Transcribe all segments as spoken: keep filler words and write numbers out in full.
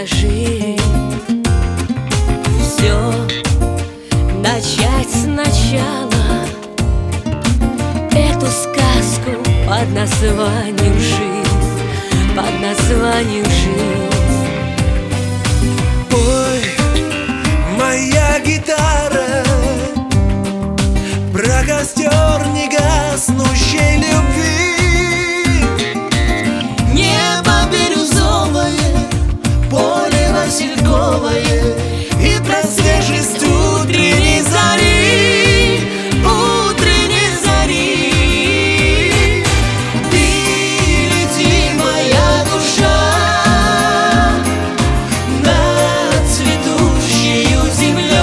расскажи. Все начать сначала, эту сказку под названием жизнь, под названием жизнь. Ой, моя гитара, про костер негаснущей любви. Небо бирюзовое, поле васильковое, и про свежесть утренней зари, утренней зари. Ты лети, моя душа, над цветущею землей,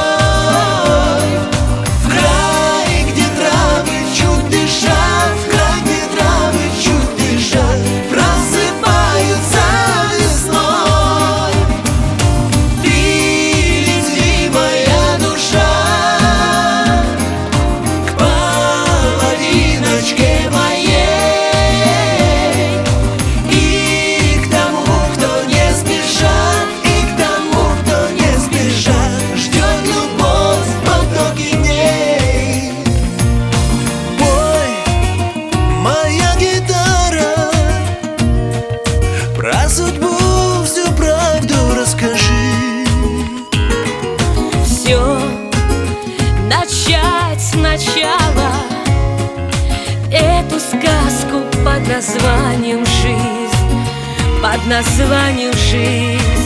в край, где травы чуть дышат, в край, где травы чуть дышат, просыпаются весной. Ты лети, моя душа, к половиночке моей, и к тому, кто не спешат, и к тому, кто не спешат, ждет любовь в потоке дней. Ой, моя гитара, про судьбу всю правду расскажи. Все начать сначала, эту сказку под названием жизнь, под названием жизнь.